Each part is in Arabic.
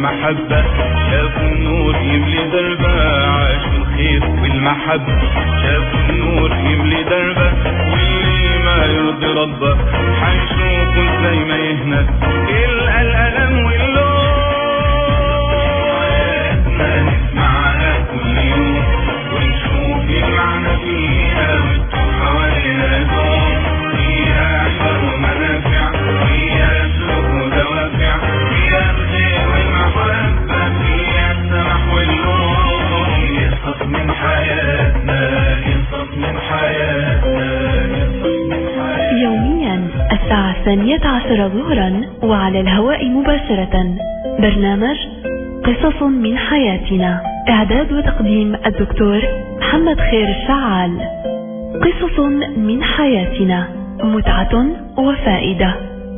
المحبة، شافوا النور يملي دربه، عاشوا الخير والمحبة، شافوا النور يملي دربه، واللي ما يرضي ربه حنشوفه زي ما يهنى، يلقى الألم واللوم. حياتنا نسمعها كل يوم ونشوف المعنى فيها وتدور حوالينا دوم، فيها شر ومنافع، فيها سلوك ودوافع، فيها الخير والمحبة، فيها السمح واللوم. ينقص من حياتنا، ينقص من حياتنا، ينقص من حياتنا. يوميا الساعة 12 ظهرا وعلى الهواء مباشرة برنامج قصص من حياتنا، إعداد وتقديم الدكتور محمد خير الشعال. قصص من حياتنا، متعة وفائدة.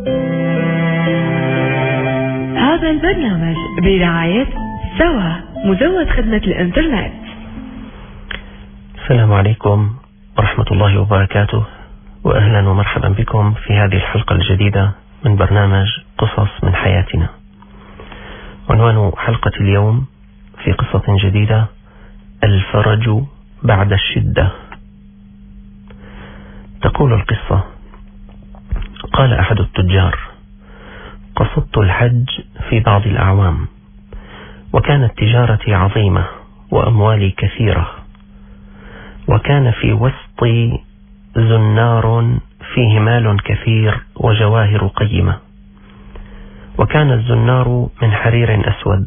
هذا البرنامج برعاية سوا، مزود خدمة الإنترنت. السلام عليكم ورحمة الله وبركاته، وأهلا ومرحبا بكم في هذه الحلقة الجديدة من برنامج قصص من حياتنا. عنوان حلقة اليوم في قصة جديدة: الفرج بعد الشدة. تقول القصة: قال أحد التجار: قصدت الحج في بعض الأعوام، وكانت تجارتي عظيمة وأموالي كثيرة، وكان في وسطي زنار فيه مال كثير وجواهر قيمة، وكان الزنار من حرير أسود.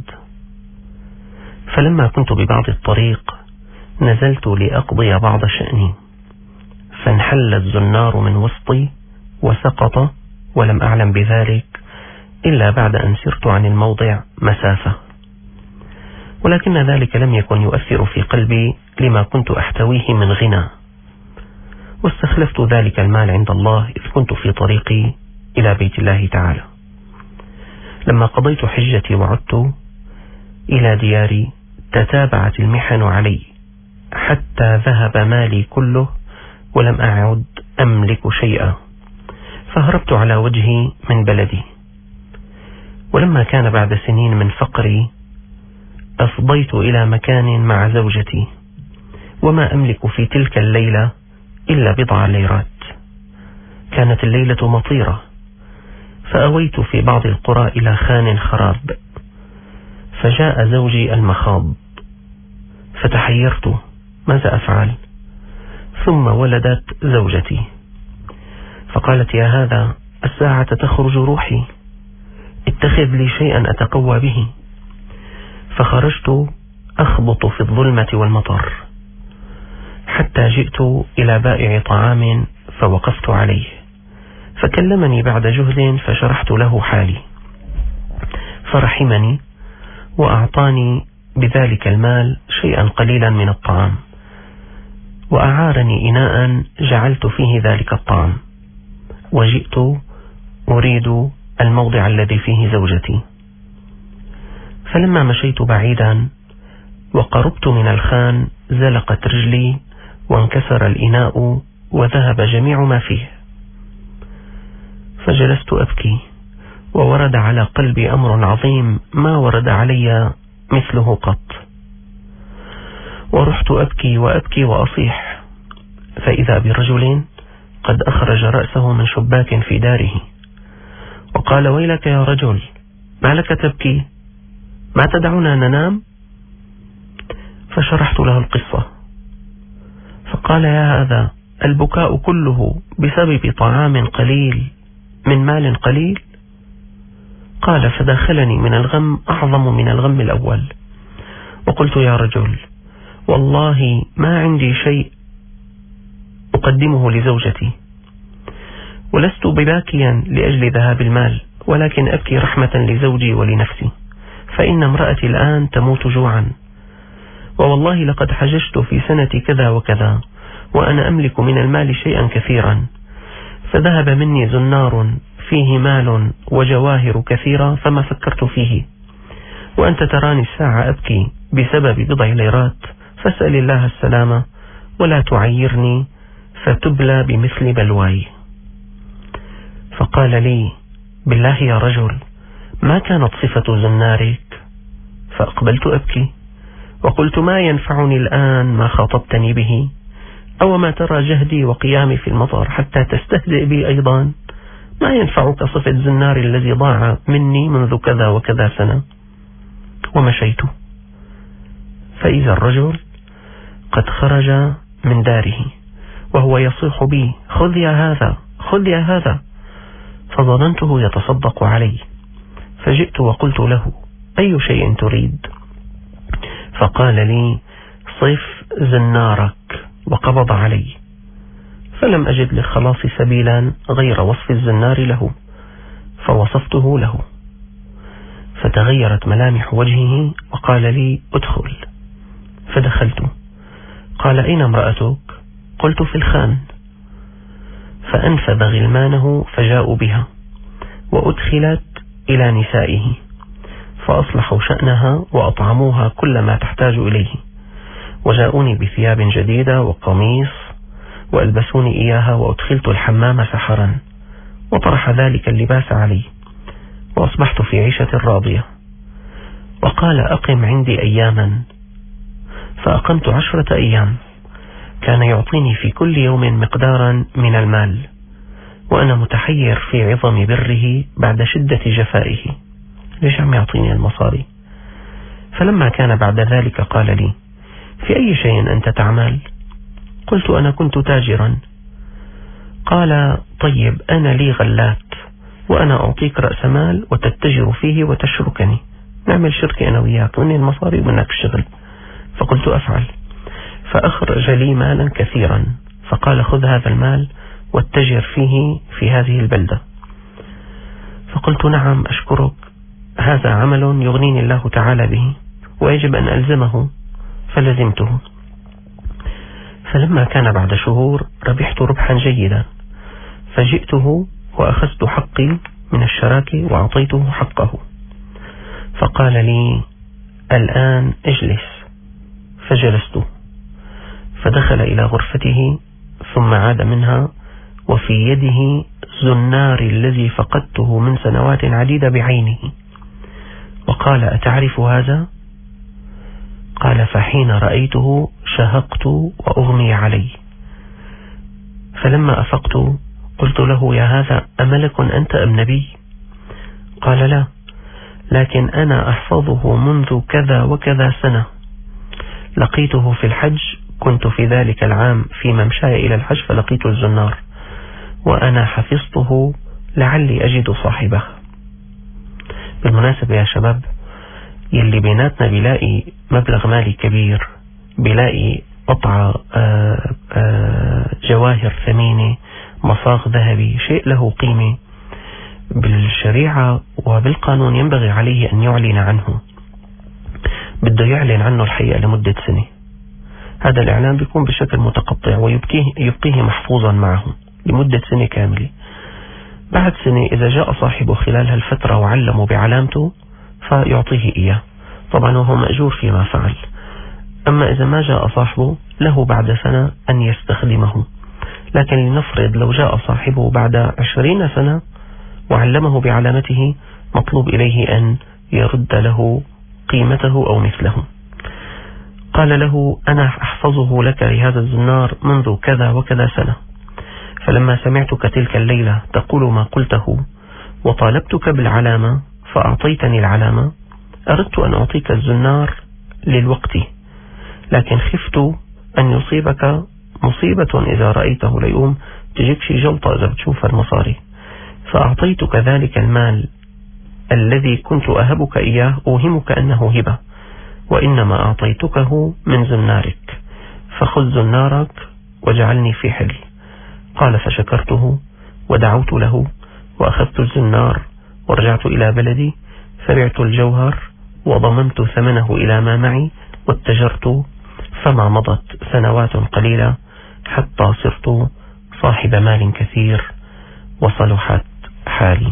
فلما كنت ببعض الطريق نزلت لأقضي بعض شأني، فانحل الزنار من وسطي وسقط، ولم أعلم بذلك إلا بعد أن سرت عن الموضع مسافة. ولكن ذلك لم يكن يؤثر في قلبي لما كنت أحتويه من غنى، واستخلفت ذلك المال عند الله إذ كنت في طريقي إلى بيت الله تعالى. لما قضيت حجتي وعدت إلى دياري تتابعت المحن علي حتى ذهب مالي كله، ولم أعد أملك شيئا، فهربت على وجهي من بلدي. ولما كان بعد سنين من فقري أفضيت إلى مكان مع زوجتي، وما أملك في تلك الليلة إلا بضع ليرات. كانت الليلة مطيرة، فأويت في بعض القرى إلى خان خراب، فجاء زوجي المخاض، فتحيرت ماذا أفعل. ثم ولدت زوجتي، فقالت: يا هذا، الساعة تخرج روحي، اتخذ لي شيئا أتقوى به. فخرجت أخبط في الظلمة والمطر حتى جئت إلى بائع طعام فوقفت عليه، فكلمني بعد جهد، فشرحت له حالي، فرحمني وأعطاني بذلك المال شيئا قليلا من الطعام، وأعارني إناء جعلت فيه ذلك الطعام، وجئت أريد الموضع الذي فيه زوجتي. فلما مشيت بعيدا وقربت من الخان زلقت رجلي وانكسر الإناء وذهب جميع ما فيه، فجلست أبكي، وورد على قلبي أمر عظيم ما ورد علي مثله قط. ورحت أبكي وأبكي وأصيح، فإذا برجل قد أخرج رأسه من شباك في داره وقال: ويلك يا رجل، ما لك تبكي؟ ما تدعنا ننام؟ فشرحت له القصة، فقال: يا هذا، البكاء كله بسبب طعام قليل من مال قليل؟ قال: فداخلني من الغم أعظم من الغم الأول. وقلت: يا رجل، والله ما عندي شيء أقدمه لزوجتي، ولست بباكيا لأجل ذهاب المال، ولكن أبكي رحمة لزوجي ولنفسي، فإن امرأتي الآن تموت جوعا، ووالله لقد حججت في سنة كذا وكذا، وأنا أملك من المال شيئا كثيرا، فذهب مني زنار فيه مال وجواهر كثيرة فما فكرت فيه، وأنت تراني الساعة أبكي بسبب بضع ليرات، فاسأل الله السلامة ولا تعيرني فتبلى بمثل بلواي. فقال لي: بالله يا رجل، ما كانت صفة زنارك فأقبلت أبكي وقلت: ما ينفعني الآن ما خاطبتني به؟ أو ما ترى جهدي وقيامي في المطر حتى تستهزئ بي أيضا؟ ما ينفعك صفة زنار الذي ضاع مني منذ كذا وكذا سنة؟ ومشيت، فإذا الرجل قد خرج من داره وهو يصيح بي: خذ يا هذا، خذ يا هذا. فظننته يتصدق علي، فجئت وقلت له: أي شيء تريد؟ فقال لي: صف زنارك، وقبض علي. فلم أجد للخلاص سبيلا غير وصف الزنار له، فوصفته له، فتغيرت ملامح وجهه وقال لي: ادخل. فدخلت. قال: أين امرأتك؟ قلت: في الخان. فأنفذ غلمانه فجاءوا بها وأدخلت إلى نسائه، فأصلحوا شأنها وأطعموها كل ما تحتاج إليه، وجاءوني بثياب جديدة وقميص وألبسوني إياها، وأدخلت الحمام سحرا، وطرح ذلك اللباس علي، وأصبحت في عيشة راضية. وقال: أقم عندي أياما. فأقمت 10 أيام. كان يعطيني في كل يوم مقدارا من المال، وأنا متحير في عظم بره بعد شدة جفائه. ليش عم يعطيني المصاري؟ فلما كان بعد ذلك قال لي: في أي شيء أنت تعمل؟ قلت: أنا كنت تاجرا. قال: طيب، أنا لي غلات، وأنا أعطيك رأس مال وتتجر فيه وتشركني، نعمل شركة أنا وياك، مني المصاري ومنك الشغل. فقلت: أفعل. فأخرج لي مالا كثيرا، فقال: خذ هذا المال واتجر فيه في هذه البلدة. فقلت: نعم، أشكرك، هذا عمل يغنيني الله تعالى به ويجب أن ألزمه. فلزمته. فلما كان بعد شهور ربحت ربحا جيدا، فجئته وأخذت حقي من الشراكة وأعطيته حقه. فقال لي: الآن اجلس. فجلست. فدخل إلى غرفته ثم عاد منها، وفي يده زنار الذي فقدته من سنوات عديدة بعينه. وقال: أتعرف هذا؟ قال: فحين رأيته شهقت وأغمي علي. فلما أفقت قلت له: يا هذا، أملك أنت أم نبي؟ قال: لا، لكن أنا أحفظه منذ كذا وكذا سنة، لقيته في الحج، كنت في ذلك العام في ممشاي إلى الحج فلقيت الزنار، وأنا حفظته لعلي أجد صاحبه. بالمناسبة يا شباب، يلي بيناتنا بيلاقي مبلغ مالي كبير، بيلاقي قطعة جواهر ثمينة، مصاغ ذهبي، شيء له قيمة، بالشريعة وبالقانون ينبغي عليه أن يعلن عنه. بده يعلن عنه الحقيقة لمدة سنة. هذا الإعلان بيكون بشكل متقطع ويبقيه محفوظا معه لمدة سنة كاملة. بعد سنة إذا جاء صاحبه خلال هالفترة وعلمه بعلامته فيعطيه إياه، طبعا وهو مأجور فيما فعل. أما إذا ما جاء صاحبه له بعد سنة أن يستخدمه. لكن لنفرض لو جاء صاحبه بعد 20 سنة وعلمه بعلامته، مطلوب إليه أن يرد له قيمته أو مثله. قال له: أنا أحفظه لك لهذا الزنار منذ كذا وكذا سنة، فلما سمعتك تلك الليلة تقول ما قلته وطالبتك بالعلامة فأعطيتني العلامة، أردت أن أعطيك الزنار للوقت، لكن خفت أن يصيبك مصيبة إذا رأيته ليوم تجيك شي جلطة إذا بتشوف المصاري، فأعطيتك ذلك المال الذي كنت أهبك إياه، أوهمك أنه هبة، وإنما أعطيتكه من زنارك، فخذ زنارك وجعلني في حل. قال: فشكرته ودعوت له وأخذت الزنار ورجعت إلى بلدي، فبعت الجوهر وضممت ثمنه إلى ما معي واتجرت، فما مضت سنوات قليلة حتى صرت صاحب مال كثير وصلحت حالي.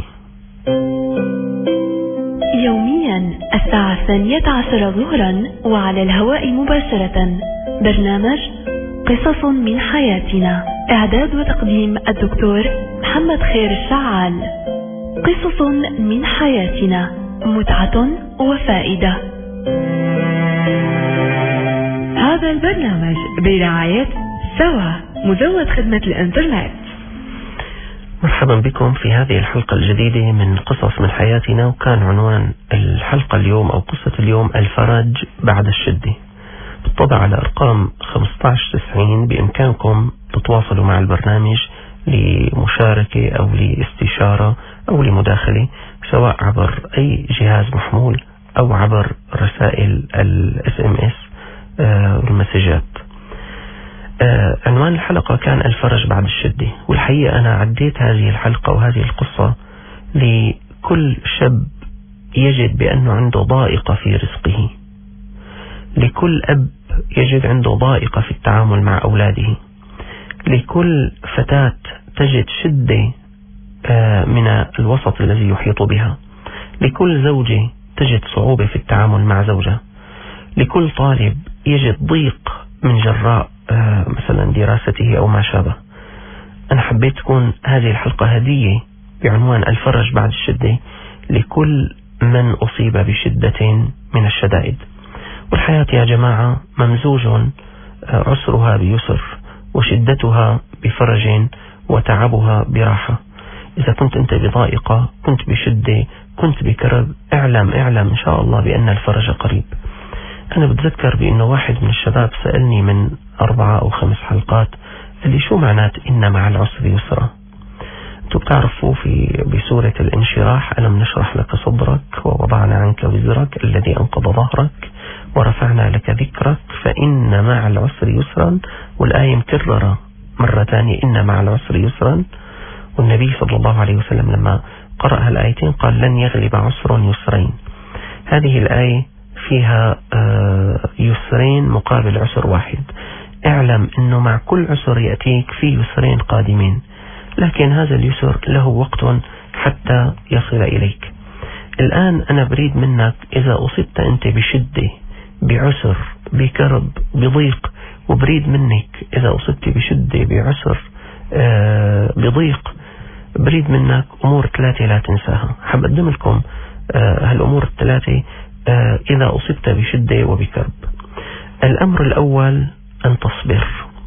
يوميا الساعة 12 ظهرا وعلى الهواء مباشرة برنامج قصص من حياتنا، إعداد وتقديم الدكتور محمد خير الشعال. قصص من حياتنا، متعة وفائدة. هذا البرنامج برعاية سوا مزود خدمة الإنترنت. مرحبا بكم في هذه الحلقة الجديدة من قصص من حياتنا، وكان عنوان الحلقة اليوم أو قصة اليوم الفرج بعد الشدة. بالطبع على أرقام 1590 بإمكانكم تتواصلوا مع البرنامج لمشاركة أو لاستشارة أو لمداخلة، سواء عبر أي جهاز محمول أو عبر رسائل SMS والمسجات. عنوان الحلقة كان الفرج بعد الشدة، والحقيقة أنا عديت هذه الحلقة وهذه القصة لكل شاب يجد بأنه عنده ضائقة في رزقه، لكل أب يجد عنده ضائقة في التعامل مع أولاده، لكل فتاة تجد شدة من الوسط الذي يحيط بها، لكل زوجة تجد صعوبة في التعامل مع زوجها، لكل طالب يجد ضيق من جراء مثلا دراسته أو ما شابه. أنا حبيت تكون هذه الحلقة هدية بعنوان الفرج بعد الشدة لكل من أصيب بشدة من الشدائد. والحياة يا جماعة ممزوج، عسرها بيسر وشدتها بفرج وتعبها براحة. إذا كنت أنت بضائقة، كنت بشدة، كنت بكرب، اعلم إن شاء الله بأن الفرج قريب. أنا بتذكر بأنه واحد من الشباب سألني من 4 أو 5 حلقات، اللي شو معنات إن مع العسر يسرا؟ أنتوا بتعرفوا بسورة الانشراح ألم نشرح لك صدرك ووضعنا عنك وزرك الذي أنقض ظهرك ورفعنا لك ذكرك فإن مع العسر يسرا، والآية مكررة مرة ثانية إن مع العسر يسرا. والنبي صلى الله عليه وسلم لما قرأ الآيتين قال لن يغلب عسر يسرين. هذه الآية فيها يسرين مقابل عسر واحد. اعلم أنه مع كل عسر يأتيك في يسرين قادمين، لكن هذا اليسر له وقت حتى يصل إليك. الآن أنا بريد منك إذا أصبت أنت بشدة، بعسر، بكرب، بضيق، وبريد منك إذا أصبت بشدة، بعسر، بضيق، بريد منك أمور 3 لا تنساها. حاب أقدم لكم هالأمور 3 إذا أصبت بشدة وبكرب. الأمر الأول أن تصبر.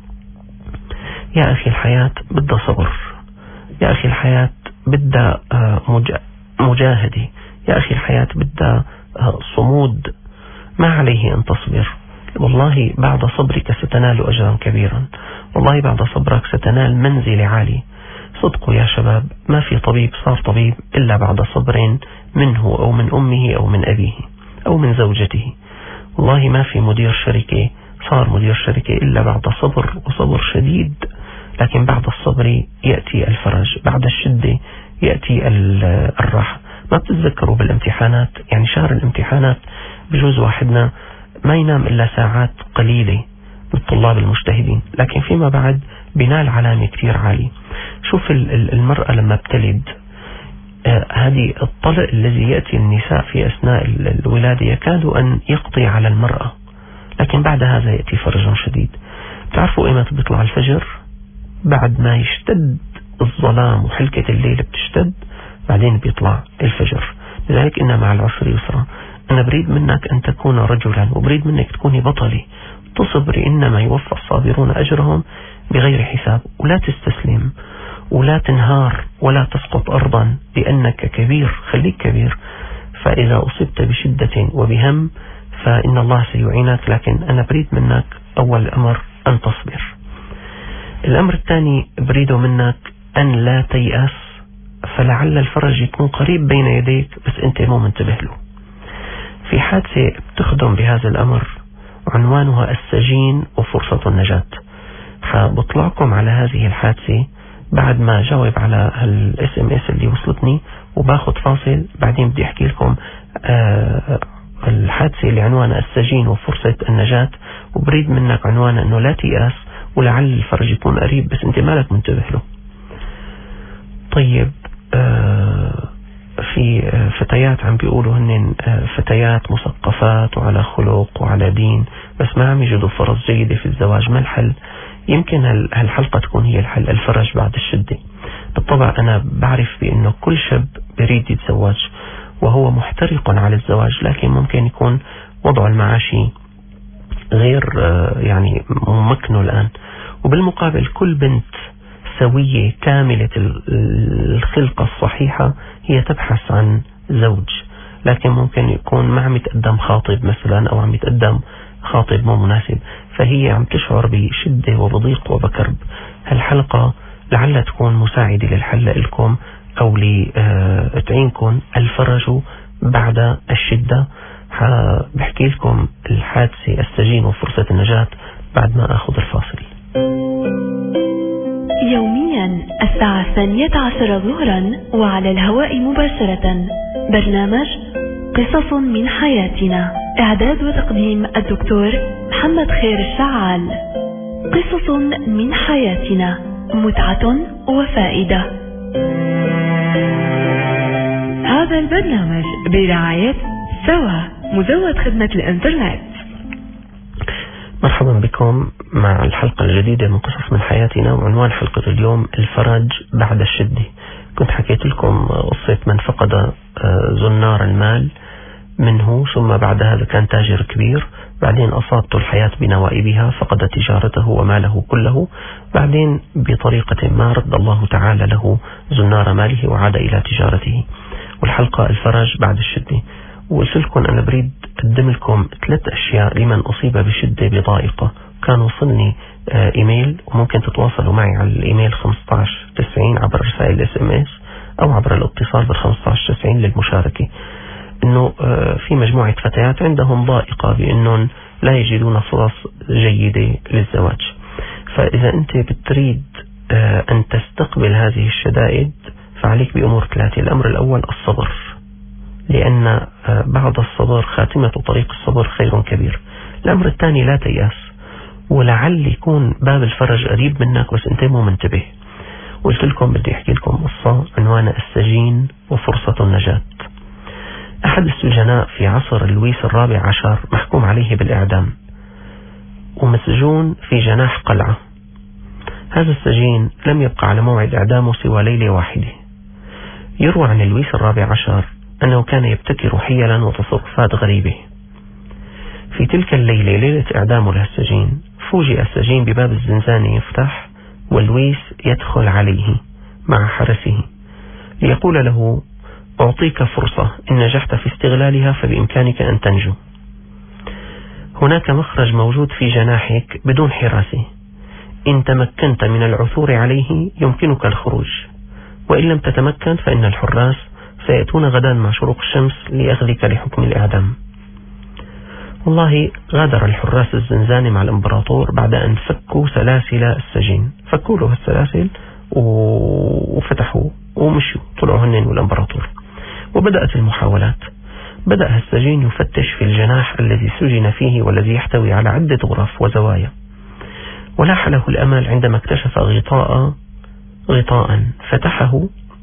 يا أخي الحياة بدها صبر، يا أخي الحياة بدها مجاهدة، يا أخي الحياة بدها صمود. ما عليه أن تصبر. والله بعد صبرك ستنال أجرا كبيرا، والله بعد صبرك ستنال منزل عالي. صدقوا يا شباب، ما في طبيب صار طبيب إلا بعد صبر منه أو من أمه أو من أبيه أو من زوجته. والله ما في مدير شركة صار مدير شركة إلا بعد صبر، وصبر شديد. لكن بعد الصبر يأتي الفرج، بعد الشدة يأتي الراحة. ما بتتذكروا بالامتحانات؟ يعني شهر الامتحانات بجوز واحدنا ما ينام إلا ساعات قليلة للطلاب المجتهدين، لكن فيما بعد بنال علامة كتير عالي. شوف المرأة لما بتلد، هذه الطلق الذي يأتي النساء في أثناء الولادة يكاد أن يقضي على المرأة، لكن بعد هذا يأتي فرج شديد. تعرفوا إيمت بيطلع الفجر؟ بعد ما يشتد الظلام وحلكة الليل بتشتد، بعدين بيطلع الفجر. لذلك إن مع العسر يسرا. أنا بريد منك أن تكون رجلا، وبريد منك تكوني بطلي، تصبري. إنما يوفى الصابرون أجرهم بغير حساب. ولا تستسلم ولا تنهار ولا تسقط أرضا لأنك كبير. خليك كبير. فإذا أصبت بشدة وبهم فإن الله سيعينك، لكن أنا بريد منك أول أمر أن تصبر. الأمر الثاني بريده منك أن لا تيأس، فلعل الفرج يكون قريب بين يديك بس أنت مو منتبه له. في حادثة بتخدم بهذا الأمر عنوانها السجين وفرصة النجاة. فبطلعكم على هذه الحادثة بعد ما جاوب على الSMS اللي وصلتني، وباخد فاصل. بعدين بدي أحكي لكم الحادثة اللي عنوانها السجين وفرصة النجاة، وبريد منك عنوانها أنه لا تيأس ولعل الفرج يكون قريب بس أنت مالك منتبه له. طيب، في فتيات عم بيقولوا هن فتيات مثقفات وعلى خلق وعلى دين، بس ما عم يجدوا فرص جيدة في الزواج. ما الحل؟ يمكن هالحلقة تكون هي الحل، الفرج بعد الشدة. بالطبع أنا بعرف بأنه كل شاب بريد يتزوج وهو محترق على الزواج، لكن ممكن يكون وضع المعاشي غير يعني ممكنه الآن. وبالمقابل كل بنت سوية كاملة الخلقة الصحيحة هي تبحث عن زوج، لكن ممكن يكون ما عم يتقدم خاطب مثلا أو عم يتقدم خاطب مو مناسب، فهي عم تشعر بشدة وبضيق وبكرب. هالحلقة لعلها تكون مساعدة للحل لكم أو لتعينكم الفرج بعد الشدة. بحكي لكم الحادثة السجين وفرصة النجاة بعد ما أخذ الفاصل. يوميا الساعة 12 ظهرا وعلى الهواء مباشرة برنامج قصص من حياتنا، إعداد وتقديم الدكتور محمد خير الشعال. قصص من حياتنا، متعة وفائدة. هذا البرنامج برعاية سوا، مزود خدمة الإنترنت. مرحبا بكم مع الحلقة الجديدة من قصص من حياتنا، وعنوان حلقة اليوم الفرج بعد الشدة. كنت حكيت لكم قصة من فقد زنار المال منه، ثم بعد هذا كان تاجر كبير، بعدين أصابته الحياة بنوائبها، فقد تجارته وماله كله، بعدين بطريقة ما رد الله تعالى له زنار ماله وعاد إلى تجارته. والحلقة الفرج بعد الشدة. وقلت لكم أنا بريد أقدم لكم 3 أشياء لمن أصيب بشدة بضائقة. كان وصلني إيميل، وممكن تتواصلوا معي على الإيميل 1590 عبر رسائل SMS أو عبر الاتصال بال1590 للمشاركة، إنه في مجموعة فتيات عندهم ضائقة بأنهم لا يجدون فرص جيدة للزواج. فإذا أنت بتريد أن تستقبل هذه الشدائد فعليك بأمور 3. الأمر الأول الصبر، لأن بعد الصبر خاتمة طريق الصبر خير كبير. الأمر الثاني لا تيأس، ولعل يكون باب الفرج قريب منك بس أنت مو منتبه. قلت لكم بدي أحكي لكم قصة عنوانها السجين وفرصة النجاة. أحد السجناء في عصر لويس الرابع عشر محكوم عليه بالإعدام ومسجون في جناح قلعة. هذا السجين لم يبقى على موعد إعدامه سوى ليلة واحدة. يروى عن لويس الرابع عشر أنه كان يبتكر حيلا وتصرفات غريبة. في تلك الليلة، ليلة إعدامه للسجين، فوجئ السجين بباب الزنزانة يفتح ولويس يدخل عليه مع حرسه ليقول له: أعطيك فرصة، إن نجحت في استغلالها فبإمكانك أن تنجو. هناك مخرج موجود في جناحك بدون حراسة، إن تمكنت من العثور عليه يمكنك الخروج، وإن لم تتمكن فإن الحراس سيأتون غدا مع شروق الشمس لأخذك لحكم الإعدام. والله غادر الحراس الزنزانة مع الإمبراطور بعد أن فكوا سلاسل السجين، فكوا له السلاسل وفتحوا ومشوا، طلعوا هنين والإمبراطور. وبدأت المحاولات. بدأ السجين يفتش في الجناح الذي سجن فيه والذي يحتوي على عدة غرف وزوايا، ولاح له الأمل عندما اكتشف غطاء فتحه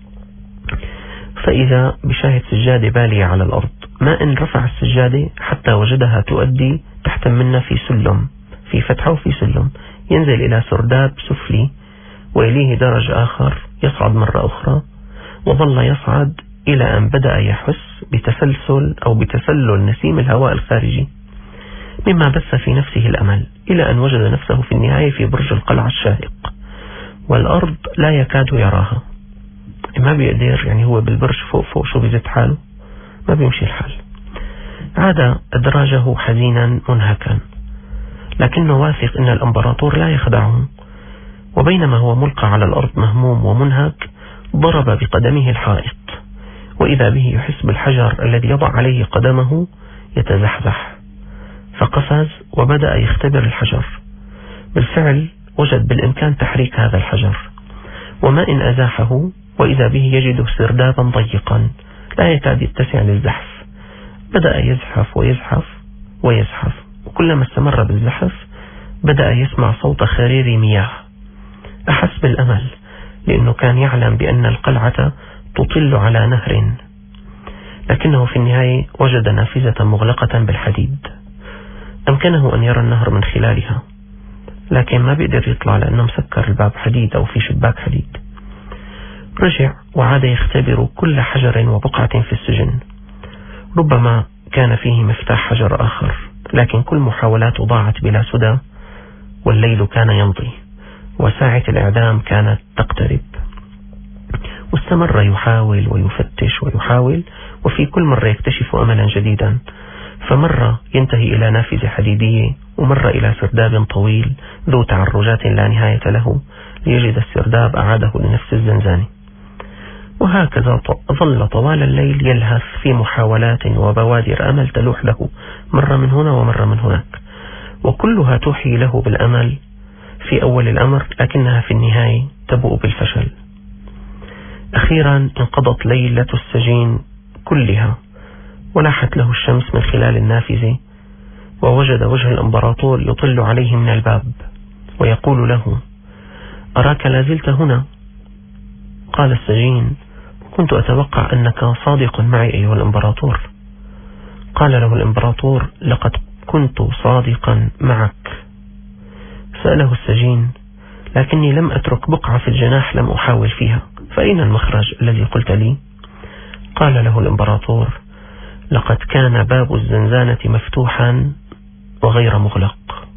فإذا بشاهد سجادة بالية على الأرض. ما إن رفع السجادة حتى وجدها تؤدي تحت منا في سلم، في فتحة وفي سلم ينزل إلى سرداب سفلي، وإليه درج آخر يصعد مرة أخرى، وظل يصعد إلى أن بدأ يحس بتسلسل أو بتسلل نسيم الهواء الخارجي، مما بث في نفسه الأمل، إلى أن وجد نفسه في النهاية في برج القلعة الشاهق، والأرض لا يكاد يراها. ما بيقدر، يعني هو بالبرج فوق شو بيزت حاله، ما بيمشي الحال. عاد أدراجه حزينا منهكا، لكنه واثق أن الإمبراطور لا يخدعه. وبينما هو ملقى على الأرض مهموم ومنهك، ضرب بقدمه الحائط، وإذا به يحس بالحجر الذي يضع عليه قدمه يتزحزح، فقفز وبدأ يختبر الحجر. بالفعل وجد بالإمكان تحريك هذا الحجر، وما إن أزاحه وإذا به يجد سردابا ضيقا لا يكاد يتسع للزحف. بدأ يزحف ويزحف ويزحف، وكلما استمر بالزحف بدأ يسمع صوت خرير مياه. أحس بالأمل، لأنه كان يعلم بأن القلعة تطل على نهر، لكنه في النهاية وجد نافذة مغلقة بالحديد أمكنه أن يرى النهر من خلالها، لكن ما بيقدر يطلع لأنه مسكر الباب حديد أو في شباك حديد. رجع وعاد يختبر كل حجر وبقعة في السجن. ربما كان فيه مفتاح حجر آخر، لكن كل محاولاته ضاعت بلا سدى، والليل كان يمضي وساعة الإعدام كانت تقترب. واستمر يحاول ويفتش ويحاول، وفي كل مرة يكتشف أملا جديدا، فمرة ينتهي إلى نافذة حديدية، ومرة إلى سرداب طويل ذو تعرجات لا نهاية له، ليجد السرداب أعاده لنفس الزنزانة. وهكذا ظل طوال الليل يلهث في محاولات وبوادر أمل تلوح له مرة من هنا ومرة من هناك، وكلها توحي له بالأمل في أول الأمر، لكنها في النهاية تبوء بالفشل. أخيرا انقضت ليلة السجين كلها، ولاحت له الشمس من خلال النافذة، ووجد وجه الإمبراطور يطل عليه من الباب ويقول له: أراك لازلت هنا. قال السجين: كنت أتوقع أنك صادق معي أيها الإمبراطور. قال له الإمبراطور: لقد كنت صادقا معك. سأله السجين: لكني لم أترك بقعة في الجناح لم أحاول فيها، فأين المخرج الذي قلت لي؟ قال له الإمبراطور: لقد كان باب الزنزانة مفتوحا وغير مغلق.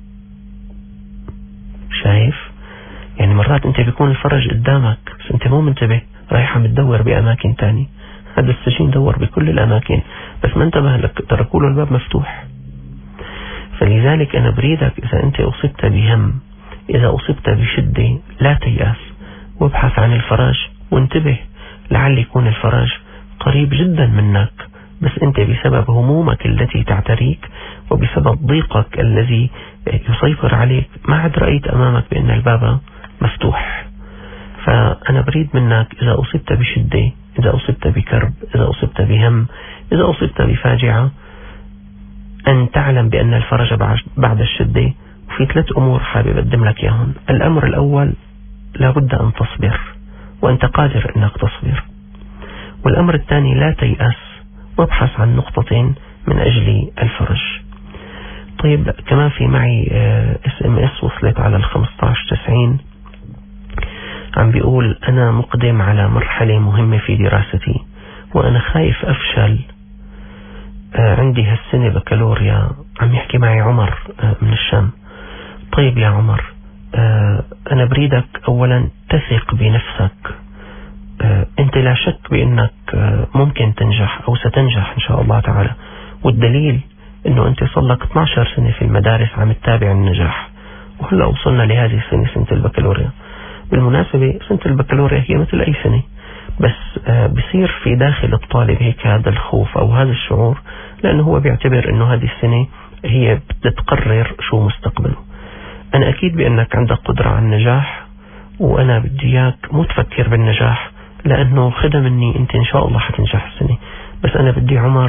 شايف؟ يعني مرات انت بيكون الفرج قدامك بس انت مو منتبه، رايح عم تدور بأماكن تاني. هذا السجين دور بكل الأماكن بس ما انتبه لك، تركوا له الباب مفتوح. فلذلك أنا بريدك إذا أنت أصبت بهم، إذا أصبت بشدة، لا تيأس، وابحث عن الفرج، وانتبه لعل يكون الفرج قريب جدا منك، بس أنت بسبب همومك التي تعتريك وبسبب ضيقك الذي يسيطر عليك ما عاد رأيت أمامك بأن الباب مفتوح. فأنا بريد منك إذا أصبت بشدة، إذا أصبت بكرب، إذا أصبت بهم، إذا أصبت بفاجعة، أن تعلم بأن الفرج بعد الشدة. وفي 3 أمور حابب أقدم لك إياهم. الأمر الأول، لابد أن تصبر، وأنت قادر أنك تصبر. والأمر الثاني، لا تيأس، وابحث عن نقطة من أجل الفرج. طيب، كمان في معي SMS وصلت على 1590 عم بيقول: أنا مقدم على مرحلة مهمة في دراستي وأنا خايف أفشل، عندي هالسنة بكالوريا. عم يحكي معي عمر من الشام. طيب يا عمر، أنا بريدك أولا تثق بنفسك. أنت لا شك بأنك ممكن تنجح أو ستنجح إن شاء الله تعالى، والدليل أنه أنت صلك 12 سنة في المدارس عم تتابع النجاح، وهلأ وصلنا لهذه السنة، سنة البكالوريا. بالمناسبة سنة البكالوريا هي مثل أي سنة، بس بصير في داخل الطالب هيك هذا الخوف أو هذا الشعور، لأنه هو بيعتبر أنه هذه السنة هي بتقرر شو مستقبله. أنا أكيد بأنك عندك قدرة على النجاح، وأنا بدي إياك مو تفكر بالنجاح، لأنه خدم مني أنت إن شاء الله حتنجح السنة، بس أنا بدي عمر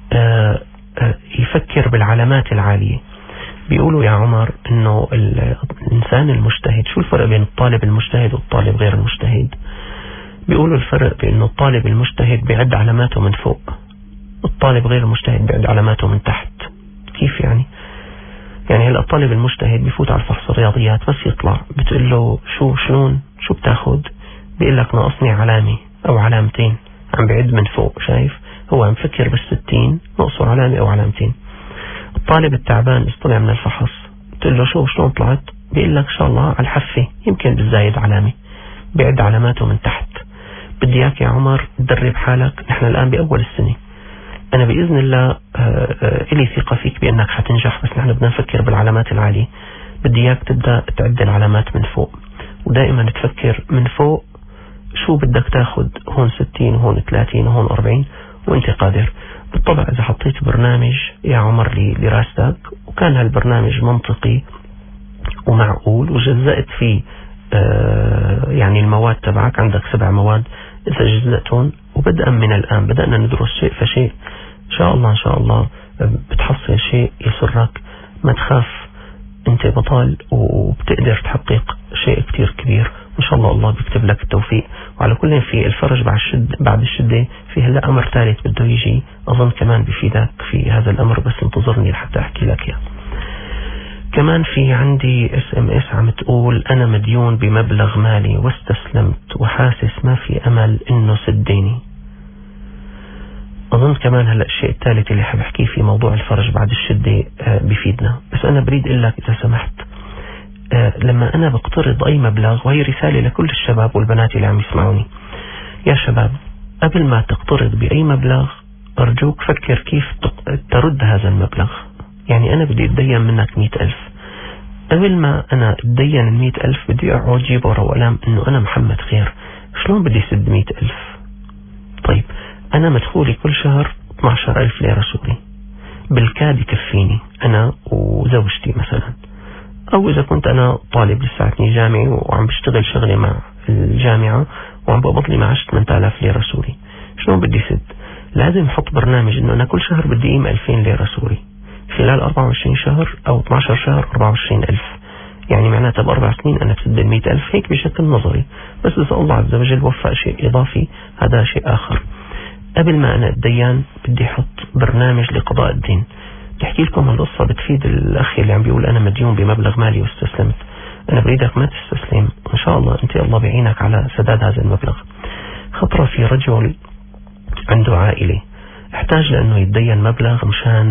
يفكر بالعلامات العالية. بيقولوا يا عمر أنه الإنسان المجتهد، شو الفرق بين الطالب المجتهد والطالب غير المجتهد؟ بيقولوا الفرق بأنه الطالب المجتهد بيعد علاماته من فوق، الطالب غير المجتهد بيعد علاماته من تحت. كيف يعني؟ يعني هلا الطالب المجتهد بيفوت على الفحص الرياضيات، بس يطلع بتقول له شلون شو بتاخد؟ بيقول لك ناقصني علامة أو علامتين، عم بعد من فوق. شايف؟ هو عم فكر بال60 ناقصه علامة أو علامتين. الطالب التعبان إذا طلع من الفحص بتقول له شلون طلعت؟ بيقول لك إن شاء الله على الحفة، يمكن بالزايد علامة، بيعد علاماته من تحت. بدي إياك يا عمر تدرب حالك، نحن الآن بأول السنة، أنا بإذن الله إلي ثقة فيك بأنك حتنجح، بس نحن بدنا نفكر بالعلامات العالية. بدي إياك تبدأ تعد العلامات من فوق، ودائما تفكر من فوق شو بدك تاخد، هون 60 وهون 30 وهون 40 وانت قادر. بالطبع إذا حطيت برنامج يا عمر لدراستك، وكان هالبرنامج منطقي ومعقول، وجزأت فيه يعني المواد تبعك، عندك 7 مواد، إذا جزأتهم وبدءا من الآن بدأنا ندرس شيء فشيء، إن شاء الله بتحصل شيء يسرك. ما تخاف، أنت بطل وبتقدر تحقق شيء كتير كبير، إن شاء الله بيكتب لك التوفيق. وعلى كل في الفرج بعد الشدة في هلا أمر ثالث بده يجي، أظن كمان بيفيدك في هذا الأمر، بس انتظرني لحتى أحكي لك إياه. كمان في عندي SMS عم تقول: أنا مديون بمبلغ مالي واستسلمت وحاسس ما في أمل إنه سديني. أظن كمان هلأ الشيء الثالث اللي حاب أحكيه في موضوع الفرج بعد الشدة بيفيدنا. بس أنا بريد أقول لك إذا سمحت، لما أنا بقترض أي مبلغ، وهي رسالة لكل الشباب والبنات اللي عم يسمعوني، يا شباب قبل ما تقترض بأي مبلغ أرجوك فكر كيف ترد هذا المبلغ. يعني أنا بدي أتدين منك 100,000، قبل ما أنا أتدين 100,000 بدي أقعد جيب ورقة وقلم إنه أنا محمد خير شلون بدي سد 100,000؟ طيب أنا مدخولي كل شهر 12,000 ليرة سوري، بالكاد يكفيني أنا وزوجتي مثلا، أو إذا كنت أنا طالب لساتني جامعي وعم بشتغل شغلي مع الجامعة وعم بقبض لي معاش 8,000 ليرة سوري، شلون بدي سد؟ لازم أحط برنامج إنه أنا كل شهر بدي قيم 2,000 ليرة سوري خلال 24 شهر أو 12 شهر 24,000، يعني معناتها ب4 سنين أنا بسد 100,000 هيك بشكل نظري. بس إذا الله عز وجل وفق شيء إضافي هذا شيء آخر. قبل ما أنا أتدين بدي أحط برنامج لقضاء الدين. تحكي لكم القصة بتفيد الأخ اللي عم بيقول أنا مديون بمبلغ مالي واستسلمت. أنا بريدك ما تستسلم، إن شاء الله أنت الله بيعينك على سداد هذا المبلغ. خطرة في رجل عنده عائلة احتاج لأنه يتدين مبلغ مشان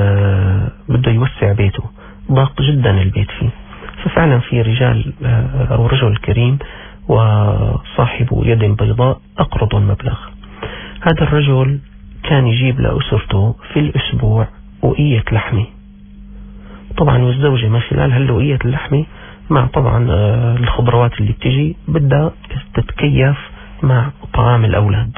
بده يوسع بيته، ضاق جدا البيت فيه، ففعلا في رجال أو رجل كريم وصاحب يد بيضاء أقرضوا المبلغ. هذا الرجل كان يجيب لأسرته في الأسبوع وقية لحمة، طبعا والزوجة من خلال هالوقية اللحمة مع طبعا الخضروات اللي بتجي بدها تتكيف مع طعام الأولاد.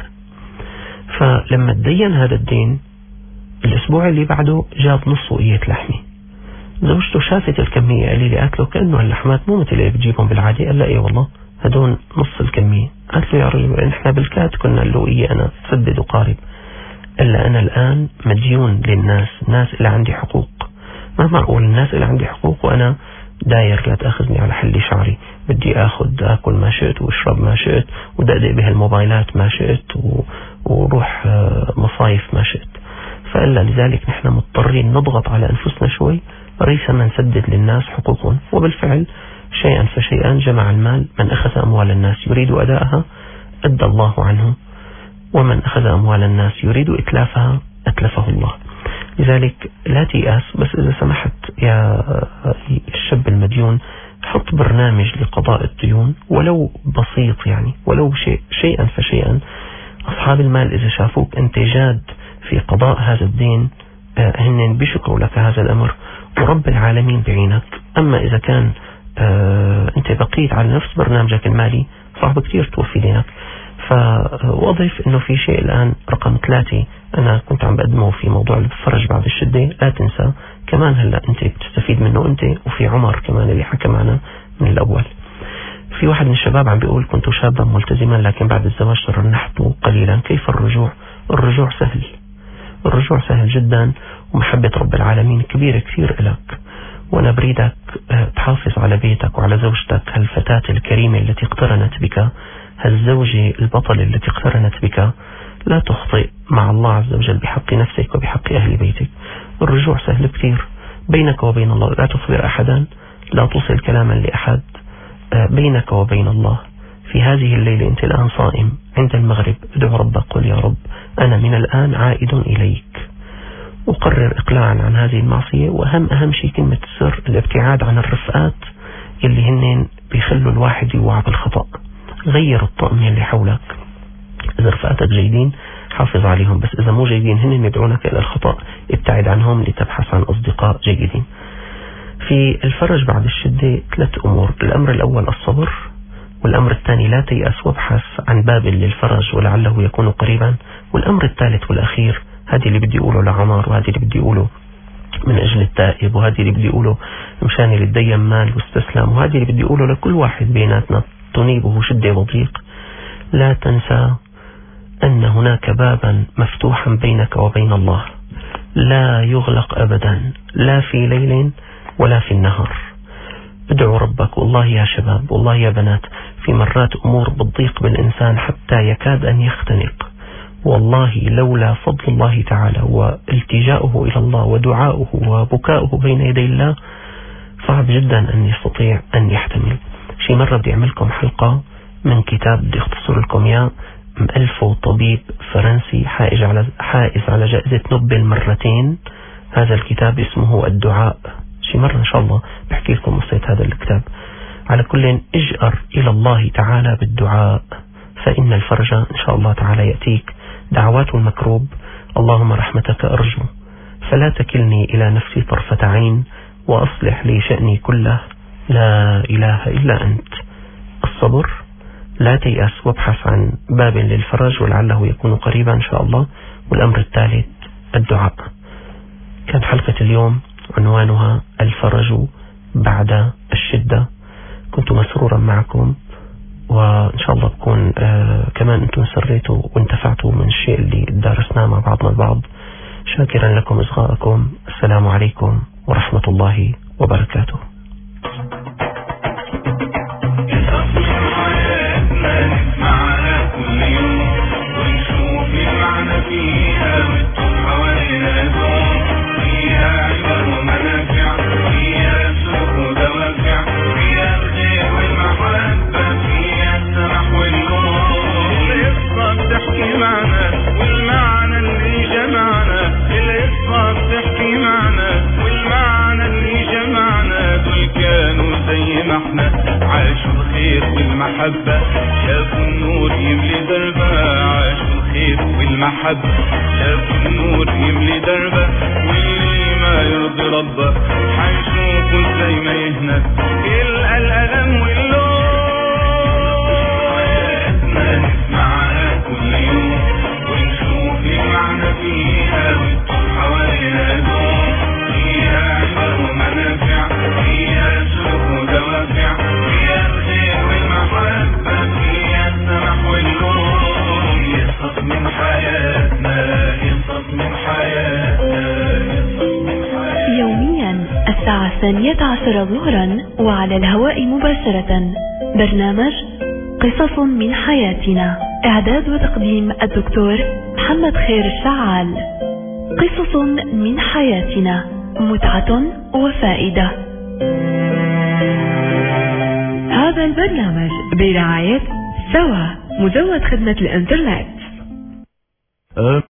فلما تدين هذا الدين الأسبوع اللي بعده جاب نص وقية لحمة. زوجته شافت الكمية قليلة، قالت له كأنه اللحمات مو مثل اللي بتجيبهم بالعادة. قال لا إيه والله هدول نص الكمية. قالت له يا رجل نحن بالكاد كنا اللوقية أنا سدد وقارب، إلا أنا الآن مديون للناس، الناس اللي عندي حقوق، ما معقول الناس اللي عندي حقوق وأنا داير لا تأخذني على حل شعري، بدي أكل ما شئت واشرب ما شئت ودقدق بهالموبايلات ما شئت وروح مصايف ما شئت. فإلا لذلك نحن مضطرين نضغط على أنفسنا شوي ريثما نسدد للناس حقوقهم. وبالفعل شيئا فشيئا جمع المال. من أخذ أموال الناس يريد أداءها أدى الله عنه، ومن أخذ أموال الناس يريد إتلافها أتلفه الله. لذلك لا تيأس، بس إذا سمحت يا الشاب المديون حط برنامج لقضاء الديون ولو بسيط، يعني ولو شيئا فشيئا. أصحاب المال إذا شافوك أنت جاد في قضاء هذا الدين هن بيشكروا لك هذا الأمر ورب العالمين بعينك. أما إذا كان أنت بقيت على نفس برنامجك المالي صعب كتير توفي دينك. فوضيف أنه في شيء الآن رقم 3 أنا كنت عم بقدمه في موضوع الفرج بعد الشدة، لا تنسى كمان هلأ أنت بتستفيد منه أنت، وفي عمر كمان اللي حكى معنا من الأول. في واحد من الشباب عم بيقول كنت شابا ملتزما لكن بعد الزواج ترنحت قليلا، كيف الرجوع؟ الرجوع سهل، الرجوع سهل جدا، ومحبة رب العالمين كبيرة كثير إلك. وأنا بريدك تحافظ على بيتك وعلى زوجتك، هالفتاة الكريمة التي اقترنت بك، هالزوجة البطلة التي اقترنت بك. لا تخطئ مع الله عز وجل بحق نفسك وبحق أهل بيتك. الرجوع سهل كثير بينك وبين الله. لا تخبر أحدا، لا توصل كلاما لأحد، بينك وبين الله. في هذه الليلة أنت الآن صائم، عند المغرب ادعو ربك قل يا رب أنا من الآن عائد إليك، وقرر إقلاعا عن هذه المعصية. وأهم شيء كلمة السر الابتعاد عن الرفقات اللي هن بيخلوا الواحد يوعى بالخطأ. غير الطقم اللي حولك، إذا رفقاتك جيدين حافظ عليهم، بس إذا مو جيدين هن يدعونك إلى الخطأ، ابتعد عنهم لتبحث عن أصدقاء جيدين. في الفرج بعد الشدة 3 أمور. الأمر الأول الصبر، والأمر الثاني لا تيأس وابحث عن باب للفرج ولعله يكون قريبا، والأمر الثالث والأخير هذه اللي بدي أقوله لعمر، وهذه اللي بدي أقوله من أجل التائب، وهذه اللي بدي أقوله مشان اللي تدين مال واستسلام، وهذه اللي بدي أقوله لكل واحد بيناتنا تنيبه شدة وضيق. لا تنسى أن هناك بابا مفتوحا بينك وبين الله لا يغلق أبدا، لا في ليل ولا في النهار. ادعوا ربك. والله يا شباب، والله يا بنات، في مرات أمور بتضيق بالإنسان حتى يكاد أن يختنق. والله لولا فضل الله تعالى والتجاؤه إلى الله ودعاؤه وبكاؤه بين يدي الله صعب جدا أن يستطيع أن يحتمل. شي مرة بدي أعملكم حلقة من كتاب بدي أختصر لكم إياه مؤلفه طبيب فرنسي حائز على جائزة نوبل مرتين. هذا الكتاب اسمه الدعاء. شي مرة إن شاء الله بحكي لكم قصة هذا الكتاب. على كل اجأر إلى الله تعالى بالدعاء فإن الفرج إن شاء الله تعالى يأتيك. دعوات المكروب: اللهم رحمتك أرجو فلا تكلني إلى نفسي طرفة عين وأصلح لي شأني كله لا إله إلا أنت. الصبر: لا تيأس وابحث عن باب للفرج ولعله يكون قريبا إن شاء الله. والأمر الثالث الدعاء. كان حلقة اليوم عنوانها الفرج بعد الشدة. كنت مسرورا معكم وإن شاء الله بكون كمان أنتم سريتوا وانتفعتوا من الشيء اللي درسناه مع بعضنا البعض. شاكرا لكم إصغاءكم. السلام عليكم ورحمة الله وبركاته. عاشوا الخير والمحبة شافوا النور يملي دربه. عاشوا الخير والمحبة شافوا النور يملي دربه. واللي ما يرضي ربه حيشوفه زي ما يهنى يلقى الألم واللوم. حياتنا نسمعها كل يوم ونشوف المعنى فيها وتطول حوالينا دوم. فيها عبر ومنافع فيها سلوك ودوافع فيها الخير والمحبة فيها السمح والنور. يصف من حياتنا يصف من حياتنا يصف من حياتنا. يوميا الساعة 12 ظهرا وعلى الهواء مباشرة برنامج قصص من حياتنا. إعداد وتقديم الدكتور محمد خير الشعال. قصص من حياتنا، متعة وفائدة. هذا البرنامج برعاية سوا، مزود خدمة الإنترنت.